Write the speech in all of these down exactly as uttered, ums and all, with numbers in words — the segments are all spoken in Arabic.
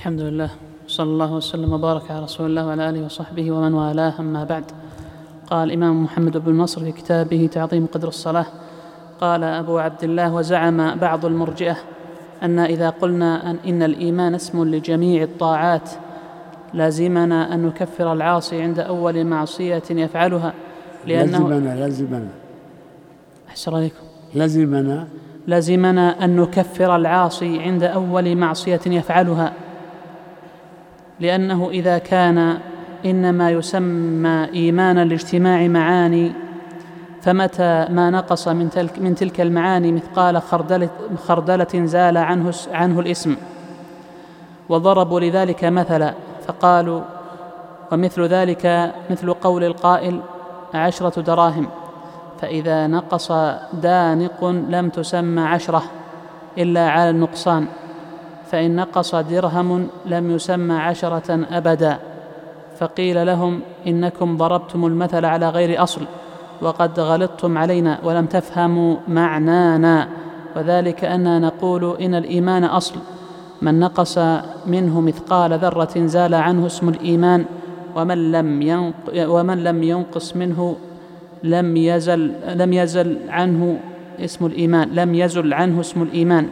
الحمد لله، صلى الله وسلم وبارك على رسول الله وعلى آله وصحبه ومن والاه، أما بعد. قال الإمام محمد بن نصر في كتابه تعظيم قدر الصلاة: قال أبو عبد الله: وزعم بعض المرجئة أن إذا قلنا أن إن الإيمان اسم لجميع الطاعات لازمنا أن نكفر العاصي عند أول معصية يفعلها، لأنه لازمنا لازمنا أحسن عليكم لازمنا لازمنا أن نكفر العاصي عند أول معصية يفعلها، لأنه إذا كان إنما يسمى إيمانا لاجتماع معاني، فمتى ما نقص من تلك, من تلك المعاني مثقال خردلة, خردلة زال عنه, عنه الاسم. وضربوا لذلك مثلا فقالوا: ومثل ذلك مثل قول القائل: عشرة دراهم، فإذا نقص دانق لم تسمى عشرة إلا على النقصان، فإن نقص درهم لم يسمى عشرة أبدا. فقيل لهم: إنكم ضربتم المثل على غير أصل، وقد غلطتم علينا ولم تفهموا معنانا، وذلك أننا نقول إن الإيمان أصل، من نقص منه مثقال ذرة زال عنه اسم الإيمان، ومن لم ينق ومن لم ينقص منه لم يزل لم يزل عنه اسم الإيمان لم يزل عنه اسم الإيمان،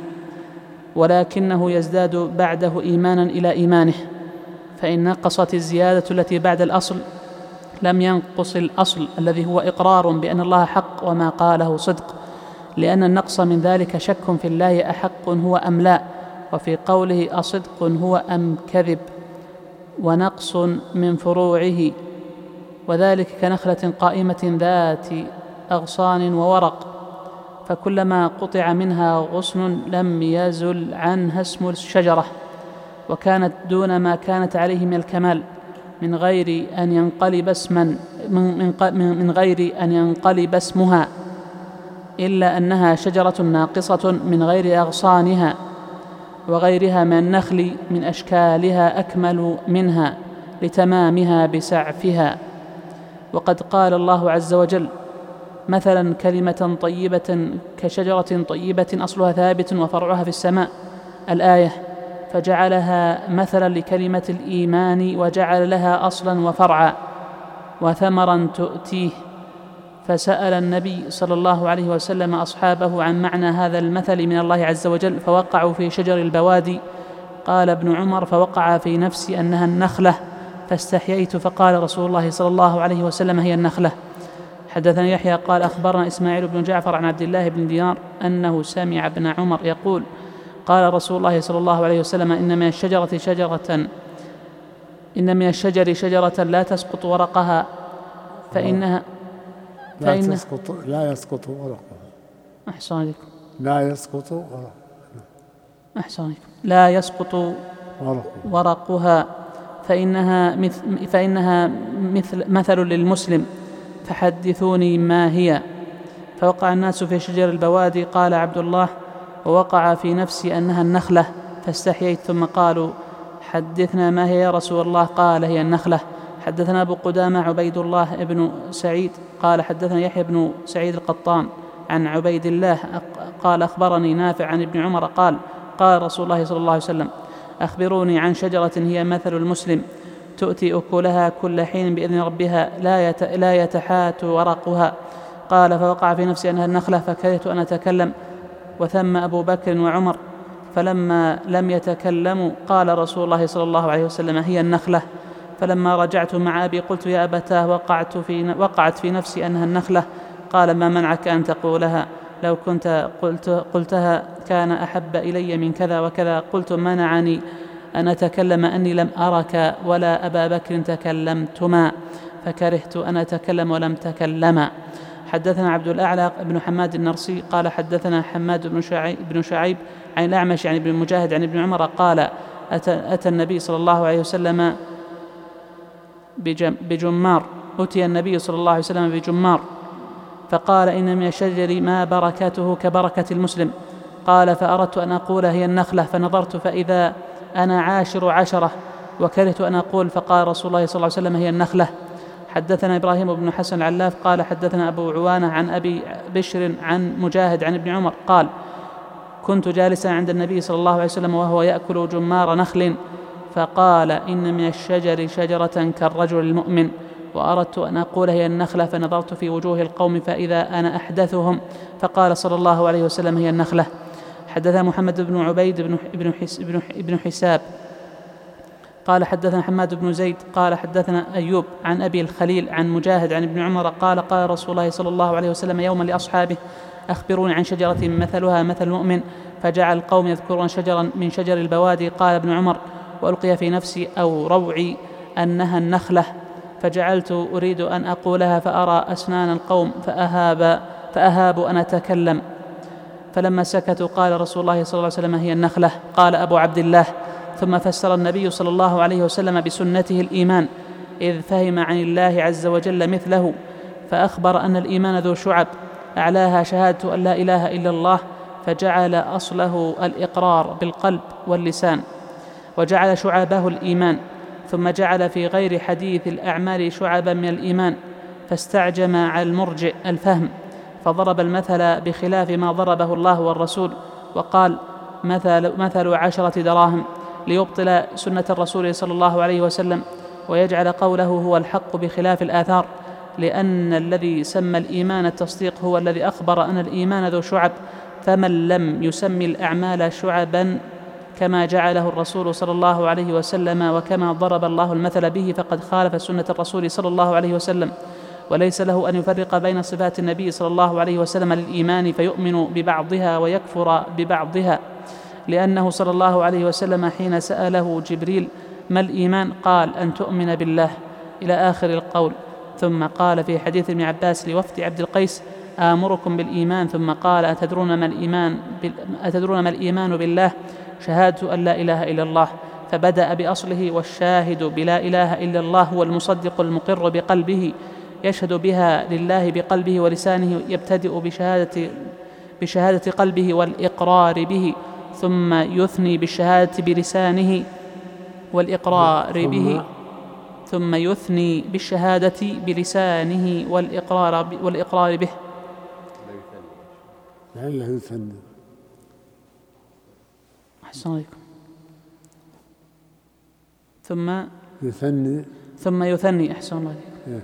ولكنه يزداد بعده إيمانا إلى إيمانه. فإن نقصت الزيادة التي بعد الأصل لم ينقص الأصل الذي هو إقرار بأن الله حق وما قاله صدق، لأن النقص من ذلك شك في الله أحق هو أم لا، وفي قوله أصدق هو أم كذب، ونقص من فروعه، وذلك كنخلة قائمة ذات أغصان وورق، فكلما قطع منها غصن لم يزل عنها اسم الشجرة، وكانت دون ما كانت عليه من الكمال، من غير أن ينقلب اسما من, من غير أن ينقلب اسمها، إلا أنها شجرة ناقصة من غير أغصانها، وغيرها من النخل من أشكالها أكمل منها لتمامها بسعفها. وقد قال الله عز وجل: مثلا كلمة طيبة كشجرة طيبة أصلها ثابت وفرعها في السماء، الآية، فجعلها مثلا لكلمة الإيمان، وجعل لها أصلا وفرعا وثمرا تؤتيه. فسأل النبي صلى الله عليه وسلم أصحابه عن معنى هذا المثل من الله عز وجل، فوقعوا في شجر البوادي. قال ابن عمر: فوقع في نفسي أنها النخلة فاستحييت، فقال رسول الله صلى الله عليه وسلم: هي النخلة. حدثنا يحيى قال: أخبرنا إسماعيل بن جعفر عن عبد الله بن دينار أنه سمع ابن عمر يقول: قال رسول الله صلى الله عليه وسلم: إن من الشجرة شجرة إن من الشجر شجرة لا تسقط ورقها فإنها لا فإن تسقط لا يسقط ورقها أحسن عليكم لا يسقط ورقها أحسن عليكم لا يسقط ورقها فإنها مثل فإنها مثل مثل للمسلم، فحدثوني ما هي. فوقع الناس في شجر البوادي. قال عبد الله: ووقع في نفسي أنها النخلة فاستحييت، ثم قالوا: حدثنا ما هي يا رسول الله؟ قال: هي النخلة. حدثنا أبو قدامة عبيد الله بن سعيد قال: حدثنا يحيى بن سعيد القطان عن عبيد الله قال: أخبرني نافع عن ابن عمر قال: قال رسول الله صلى الله عليه وسلم: أخبروني عن شجرة هي مثل المسلم، تؤتي أكلها كل حين بإذن ربها، لا لا يتحات ورقها. قال: فوقع في نفسي أنها النخلة، فكرهت أن أتكلم. وثم أبو بكر وعمر، فلما لم يتكلموا قال رسول الله صلى الله عليه وسلم: هي النخلة. فلما رجعت مع أبي قلت: يا أبتاه، وقعت في, وقعت في نفسي أنها النخلة. قال: ما منعك أن تقولها؟ لو كنت قلت قلتها كان أحب إلي من كذا وكذا. قلت: منعني أن أتكلم أني لم أرك ولا أبا بكر تكلمتما، فكرهت أن أتكلم ولم تكلما. حدثنا عبد الأعلى بن حماد النرسي قال: حدثنا حماد بن شعيب, بن شعيب عن الأعمش عن ابن مجاهد عن ابن عمر قال: أتى, أتى النبي صلى الله عليه وسلم بجمار أتي النبي صلى الله عليه وسلم بجمار فقال: إن من الشجر ما بركته كبركة المسلم. قال: فأردت أن أقول هي النخلة، فنظرت فإذا أنا عاشر عشرة، وكرهت أن أقول، فقال رسول الله صلى الله عليه وسلم: هي النخلة. حدثنا إبراهيم بن حسن العلاف قال: حدثنا أبو عوانة عن أبي بشر عن مجاهد عن ابن عمر قال: كنت جالسا عند النبي صلى الله عليه وسلم وهو يأكل جمار نخل، فقال إن من الشجر شجرة كالرجل المؤمن، وأردت أن أقول هي النخلة، فنظرت في وجوه القوم فإذا أنا أحدثهم، فقال صلى الله عليه وسلم هي النخلة. حدثنا محمد بن عبيد بن, حس بن حساب قال حدثنا حماد بن زيد قال حدثنا أيوب عن أبي الخليل عن مجاهد عن ابن عمر قال قال رسول الله صلى الله عليه وسلم يوما لأصحابه أخبروني عن شجرة مثلها مثل المؤمن، فجعل القوم يذكرون شجرا من شجر البوادي. قال ابن عمر وألقي في نفسي أو روعي أنها النخلة، فجعلت أريد أن أقولها فأرى أسنان القوم فأهاب, فأهاب أن أتكلم، فلما سكتوا قال رسول الله صلى الله عليه وسلم هي النخلة. قال أبو عبد الله: ثم فسر النبي صلى الله عليه وسلم بسنته الإيمان، إذ فهم عن الله عز وجل مثله، فأخبر أن الإيمان ذو شعب، أعلاها شهادة أن لا إله إلا الله، فجعل أصله الإقرار بالقلب واللسان، وجعل شعبه الإيمان، ثم جعل في غير حديث الأعمال شعبا من الإيمان، فاستعجم على المرجئ الفهم، فضرب المثل بخلاف ما ضربه الله والرسول، وقال مثل, مثل عشرة دراهم، ليبطل سنة الرسول صلى الله عليه وسلم، ويجعل قوله هو الحق بخلاف الآثار، لأن الذي سمى الإيمان التصديق هو الذي أخبر أن الإيمان ذو شعب، فمن لم يسمي الأعمال شعبا كما جعله الرسول صلى الله عليه وسلم وكما ضرب الله المثل به فقد خالف سنة الرسول صلى الله عليه وسلم. وليس له أن يفرق بين صفات النبي صلى الله عليه وسلم للإيمان فيؤمن ببعضها ويكفر ببعضها، لأنه صلى الله عليه وسلم حين سأله جبريل ما الإيمان قال أن تؤمن بالله إلى آخر القول، ثم قال في حديث ابن عباس لوفد عبد القيس آمركم بالإيمان، ثم قال أتدرون ما الإيمان, أتدرون ما الإيمان بالله؟ شهادة أن لا إله إلا الله، فبدأ بأصله، والشاهد بلا إله إلا الله هو المصدق المقر بقلبه يشهد بها لله بقلبه ولسانه، يبتدئ بشهادة, بشهادة قلبه والإقرار به، ثم يثني بالشهادة بلسانه والإقرار به ثم يثني بالشهادة بلسانه والإقرار, والإقرار به. لعله يثني. أحسن عليكم. ثم يثني ثم يثني أحسن الله عليكم.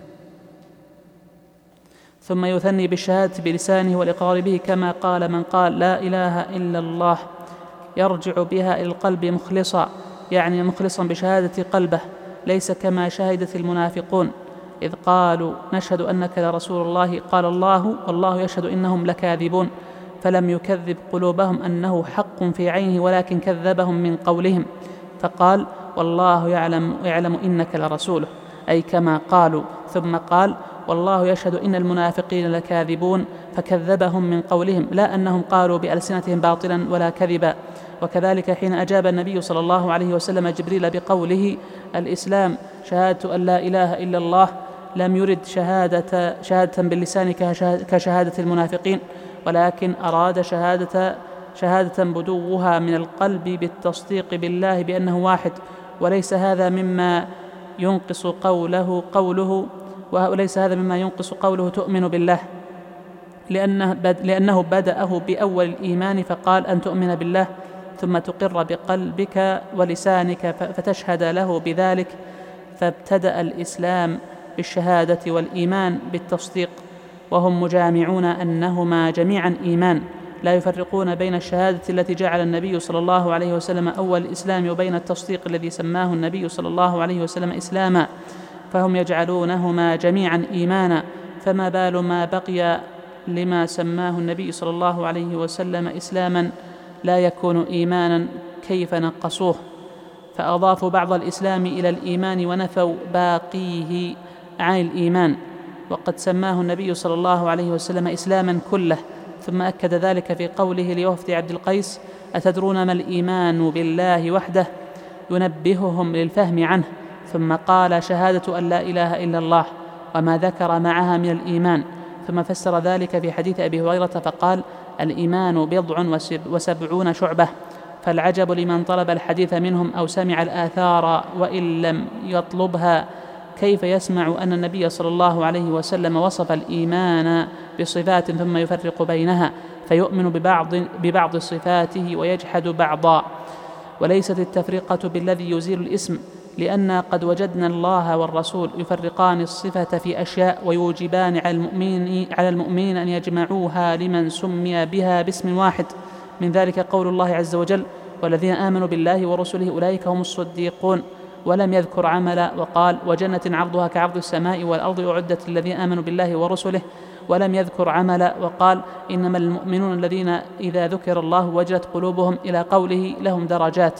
ثم يثني بالشهادة بلسانه والإقرار به، كما قال من قال لا إله إلا الله يرجع بها إلى القلب مخلصا، يعني مخلصا بشهادة قلبه، ليس كما شهدت المنافقون إذ قالوا نشهد أنك لرسول الله، قال الله والله يشهد إنهم لكاذبون، فلم يكذب قلوبهم أنه حق في عينه، ولكن كذبهم من قولهم، فقال والله يعلم, يعلم إنك لرسوله، أي كما قالوا. ثم قال والله يشهد إن المنافقين لكاذبون، فكذبهم من قولهم، لا أنهم قالوا بألسنتهم باطلا ولا كذبا. وكذلك حين أجاب النبي صلى الله عليه وسلم جبريل بقوله الإسلام شهادة أن لا إله إلا الله، لم يرد شهادة, شهادة باللسان كشهادة المنافقين، ولكن أراد شهادة, شهادة بدوها من القلب بالتصديق بالله بأنه واحد، وليس هذا مما ينقص قوله قوله وليس هذا مما ينقص قوله تؤمن بالله، لأنه, بد لأنه بدأه بأول الإيمان فقال أن تؤمن بالله، ثم تقر بقلبك ولسانك فتشهد له بذلك، فابتدأ الإسلام بالشهادة والإيمان بالتصديق، وهم مجامعون أنهما جميعا إيمان، لا يفرقون بين الشهادة التي جعل النبي صلى الله عليه وسلم أول الإسلام وبين التصديق الذي سماه النبي صلى الله عليه وسلم إسلاما، فهم يجعلونهما جميعا إيمانا، فما بال ما بقي لما سماه النبي صلى الله عليه وسلم إسلاما لا يكون إيمانا، كيف نقصوه؟ فأضافوا بعض الإسلام إلى الإيمان ونفوا باقيه عن الإيمان، وقد سماه النبي صلى الله عليه وسلم إسلاما كله، ثم أكد ذلك في قوله لوفد عبد القيس أتدرون ما الإيمان بالله وحده، ينبههم للفهم عنه، ثم قال شهادة أن لا إله إلا الله وما ذكر معها من الإيمان، ثم فسر ذلك في حديث أبي هريرة فقال الإيمان بضع وسبعون شعبة، فالعجب لمن طلب الحديث منهم أو سمع الآثار وإن لم يطلبها، كيف يسمع أن النبي صلى الله عليه وسلم وصف الإيمان بصفات ثم يفرق بينها، فيؤمن ببعض, ببعض صفاته ويجحد بعضا. وليست التفرقة بالذي يزيل الاسم، لأن قد وجدنا الله والرسول يفرقان الصفة في أشياء ويوجبان على المؤمنين, على المؤمنين أن يجمعوها لمن سمي بها باسم واحد. من ذلك قول الله عز وجل: والذين آمنوا بالله ورسله أولئك هم الصديقون، ولم يذكر عملا وقال: وجنة عرضها كعرض السماء والأرض أعدت للذين آمنوا بالله ورسله، ولم يذكر عملا وقال: إنما المؤمنون الذين إذا ذكر الله وجلت قلوبهم، إلى قوله: لهم درجات.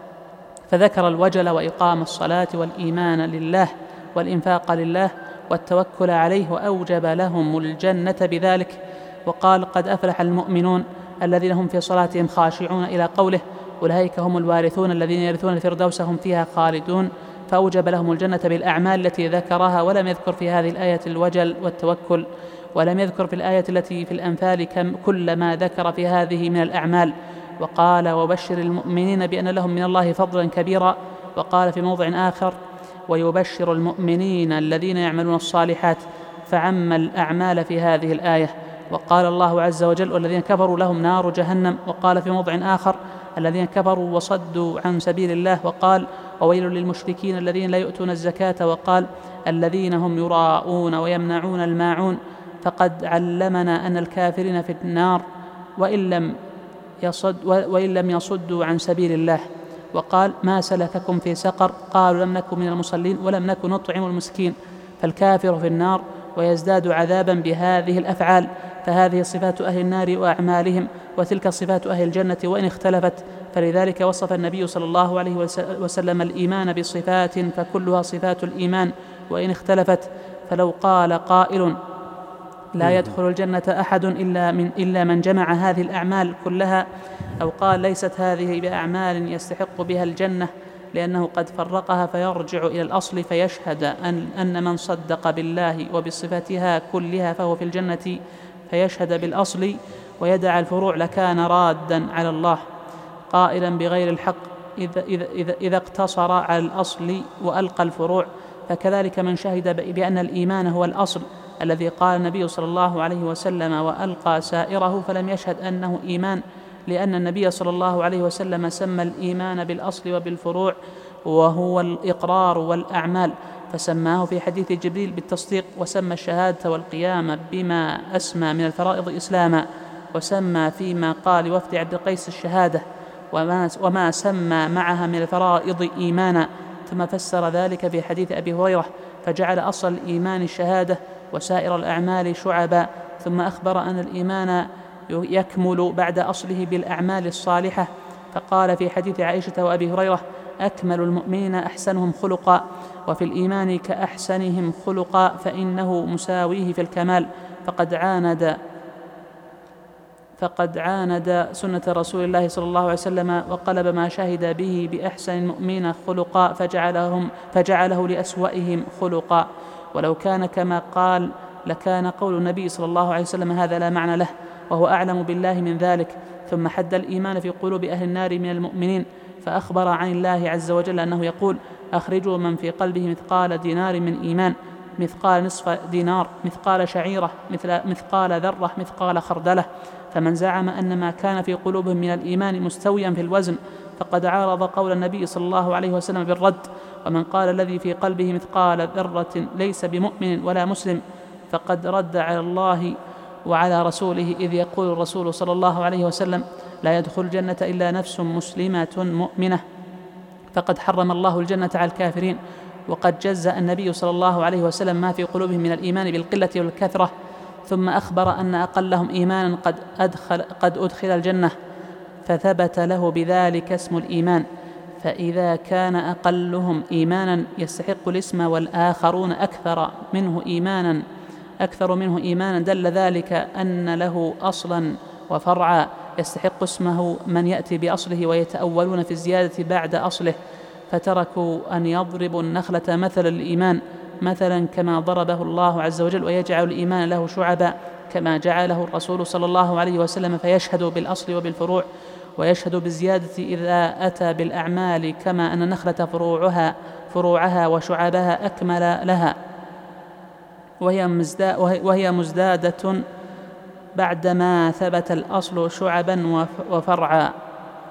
فذكر الوجل وإقام الصلاة والإيمان لله والإنفاق لله والتوكل عليه، وأوجب لهم الجنة بذلك، وقال: قد أفلح المؤمنون الذين هم في صلاتهم خاشعون، إلى قوله: أولئك هم الوارثون الذين يرثون الفردوس هم فيها خالدون. فأوجب لهم الجنة بالأعمال التي ذكرها، ولم يذكر في هذه الآية الوجل والتوكل، ولم يذكر في الآية التي في الأنفال كل ما ذكر في هذه من الأعمال. وقال: وبشر المؤمنين بأن لهم من الله فضلا كبيرا. وقال في موضع آخر: ويبشر المؤمنين الذين يعملون الصالحات، فعم الأعمال في هذه الآية. وقال الله عز وجل: والذين كفروا لهم نار جهنم. وقال في موضع آخر: الذين كفروا وصدوا عن سبيل الله. وقال: وويل للمشركين الذين لا يؤتون الزكاة. وقال: الذين هم يراءون ويمنعون الماعون. فقد علمنا أن الكافرين في النار وإن لم يصد وإن لم يصدوا عن سبيل الله. وقال: ما سلككم في سقر؟ قالوا: لم نكن من المصلين ولم نكن نطعم المسكين. فالكافر في النار ويزداد عذابا بهذه الأفعال. فهذه صفات أهل النار وأعمالهم، وتلك صفات أهل الجنة وإن اختلفت. فلذلك وصف النبي صلى الله عليه وسلم الإيمان بصفات فكلها صفات الإيمان وإن اختلفت. فلو قال قائل: لا يدخل الجنة أحد إلا من, إلا من جمع هذه الأعمال كلها، أو قال: ليست هذه بأعمال يستحق بها الجنة، لأنه قد فرقها، فيرجع إلى الأصل فيشهد أن, أن من صدق بالله وبصفتها كلها فهو في الجنة، فيشهد بالأصل ويدع الفروع، لكان رادا على الله قائلا بغير الحق إذا, إذا, إذا, إذا اقتصر على الأصل وألقى الفروع. فكذلك من شهد بأن الإيمان هو الأصل الذي قال النبي صلى الله عليه وسلم وألقى سائره، فلم يشهد أنه إيمان، لأن النبي صلى الله عليه وسلم سمى الإيمان بالأصل وبالفروع، وهو الإقرار والأعمال، فسماه في حديث جبريل بالتصديق، وسمى الشهادة والقيام بما أسمى من الفرائض إسلاما، وسمى فيما قال وفد عبد القيس الشهادة، وما, وما سمى معها من الفرائض إيمانا. ثم فسر ذلك في حديث أبي هريرة، فجعل أصل الإيمان الشهادة وسائر الأعمال شعبا. ثم أخبر أن الإيمان يكمل بعد أصله بالأعمال الصالحة، فقال في حديث عائشة وأبي هريرة: أكمل المؤمنين أحسنهم خلقا. وفي الإيمان كأحسنهم خلقا، فإنه مساويه في الكمال، فقد عاند فقد عاند سنة رسول الله صلى الله عليه وسلم، وقلب ما شهد به بأحسن المؤمنين خلقا فجعلهم فجعله لأسوأهم خلقا. ولو كان كما قال لكان قول النبي صلى الله عليه وسلم هذا لا معنى له، وهو أعلم بالله من ذلك. ثم حد الإيمان في قلوب أهل النار من المؤمنين، فأخبر عن الله عز وجل أنه يقول: أخرجوا من في قلبه مثقال دينار من إيمان، مثقال نصف دينار، مثقال شعيرة، مثل مثقال ذرة، مثقال خردلة. فمن زعم أن ما كان في قلوبهم من الإيمان مستويا في الوزن فقد عارض قول النبي صلى الله عليه وسلم بالرد. ومن قال الذي في قلبه مثقال ذرة ليس بمؤمن ولا مسلم فقد رد على الله وعلى رسوله، إذ يقول الرسول صلى الله عليه وسلم: لا يدخل الجنة إلا نفس مسلمة مؤمنة. فقد حرم الله الجنة على الكافرين. وقد جزأ النبي صلى الله عليه وسلم ما في قلوبهم من الإيمان بالقلة والكثرة، ثم أخبر أن أقلهم إيمانا قد أدخل, قد أدخل الجنة، فثبت له بذلك اسم الإيمان. فإذا كان أقلهم إيمانا يستحق الاسم والآخرون أكثر منه إيمانا أكثر منه إيمانا دل ذلك أن له أصلا وفرعا يستحق اسمه من يأتي بأصله، ويتأولون في الزيادة بعد أصله، فتركوا أن يضربوا النخلة مثل الإيمان مثلا كما ضربه الله عز وجل، ويجعل الإيمان له شعبا كما جعله الرسول صلى الله عليه وسلم، فيشهد بالأصل وبالفروع، ويشهد بالزيادة إذا أتى بالأعمال، كما أن النخلة فروعها فروعها وشعبها أكمل لها، وهي, مزدا وهي مزدادة بعدما ثبت الأصل شعبا وفرعا.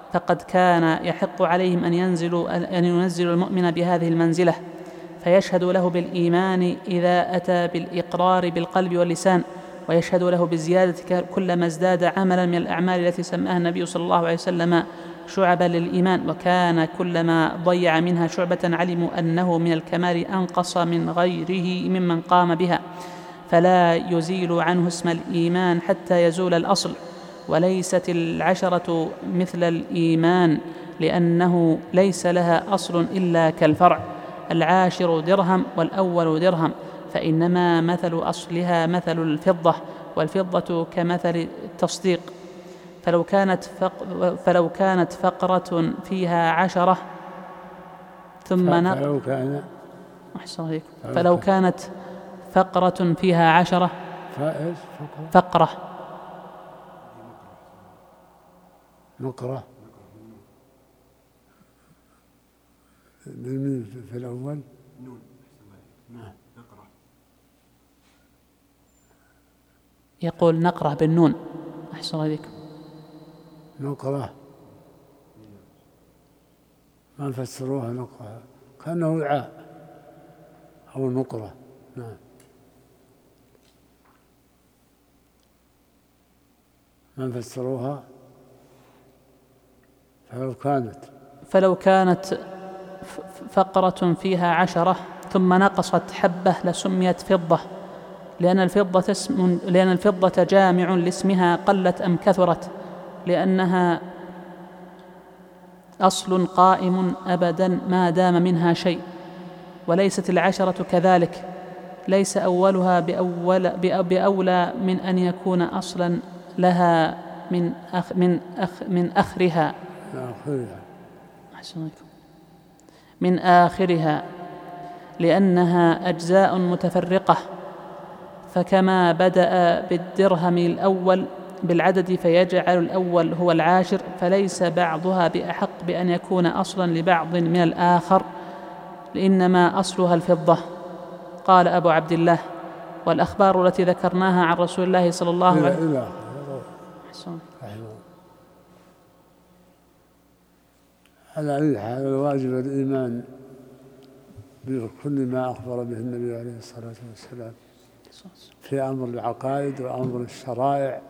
فقد كان يحق عليهم أن ينزلوا أن ينزلوا المؤمن بهذه المنزلة، فيشهد له بالإيمان إذا أتى بالإقرار بالقلب واللسان، ويشهد له بالزيادة كلما ازداد عملا من الأعمال التي سماها النبي صلى الله عليه وسلم شعبا للإيمان، وكان كلما ضيع منها شعبة علموا أنه من الكمال أنقص من غيره ممن قام بها، فلا يزيل عنه اسم الإيمان حتى يزول الأصل. وليست العشرة مثل الإيمان لأنه ليس لها أصل إلا كالفرع، العاشر درهم والأول درهم، فإنما مثل أصلها مثل الفضة، والفضة كمثل التصديق. فلو كانت, فق فلو كانت فقرة فيها عشرة ثم فلو كان فلو كانت فقرة فيها عشرة فقرة نقرة في الأول نون نقرة، يقول نقرة بالنون. أحسن عليكم. نقرة ما نفسروها نقرة كأنه وعاء أو نقرة. نعم. ما نفسروها. فلو كانت فلو كانت فقرة فيها عشرة ثم نقصت حبة لسميت فضة، لأن الفضة اسم لأن الفضة جامع لاسمها قلت أم كثرت، لأنها أصل قائم أبدا ما دام منها شيء. وليست العشرة كذلك، ليس أولها بأول بأولى من أن يكون أصلا لها من أخ من أخ من آخرها من آخرها لأنها أجزاء متفرقة. فكما بدأ بالدرهم الأول بالعدد فيجعل الأول هو العاشر، فليس بعضها بأحق بأن يكون أصلا لبعض من الآخر، إنما أصلها الفضة. قال أبو عبد الله: والأخبار التي ذكرناها عن رسول الله صلى الله عليه وسلم. على أي حال الواجب الإيمان بكل ما أخبر به النبي عليه الصلاة والسلام في أمر العقائد وأمر الشرائع،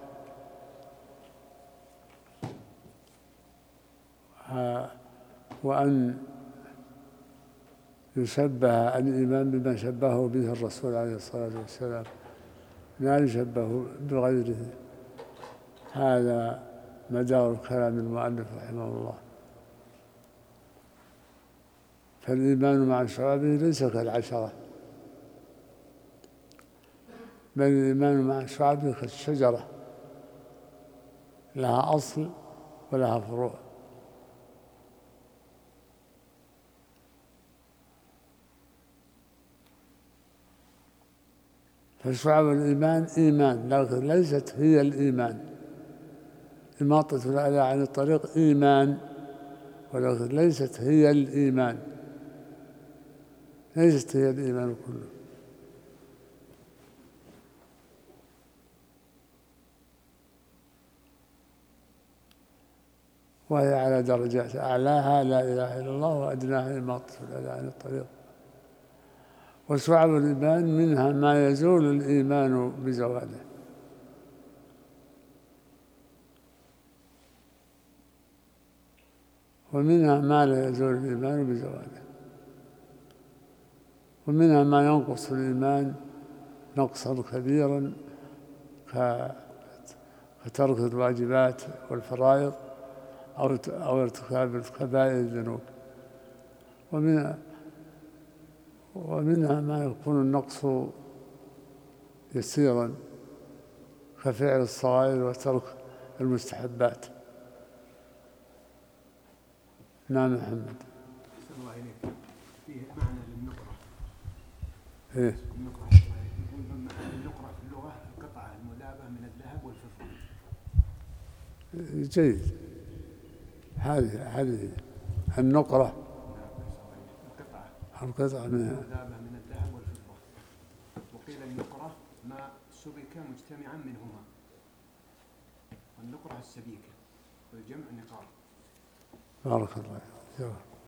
وأن يشبه الإيمان بما شبهه به الرسول عليه الصلاة والسلام، لا يشبه بغيره. هذا مدار كلام المؤلف رحمه الله. فالإيمان مع شعبه ليس كالعشرة، بل الإيمان مع شعبه كالشجرة، لها أصل ولها فروع. فشعب الإيمان إيمان، لكن ليست هي الإيمان. إماطة الأذى عن الطريق إيمان، ولكن ليست هي الإيمان، ليست هي الإيمان كله. وهي على درجات، أعلاها لا إله إلا الله، وأدناها إماطة الأذى عن الطريق. وشعب الإيمان منها ما يزول الإيمان بزواله، ومنها ما لا يزول الإيمان بزواله، ومنها ما ينقص الإيمان نقصا كبيرا كترك الواجبات والفرائض أو ارتكاب الكبائر الذنوب، ومنها ومنها ما يكون النقص يسيرا كفعل الصغائر وترك المستحبات. نعم محمد. الله إليك. فيه معنى للنقرة. إيه؟ النقرة يقول النقرة في اللغة القطعة المذابة من الذهب والفضة. جيد. هذه هذه النقرة القطعة من من الذهب والفضة. وقيل النقرة ما سبك مجتمعا منهما، والنقرة السبيكة والجمع نقار. بارك الله فيك.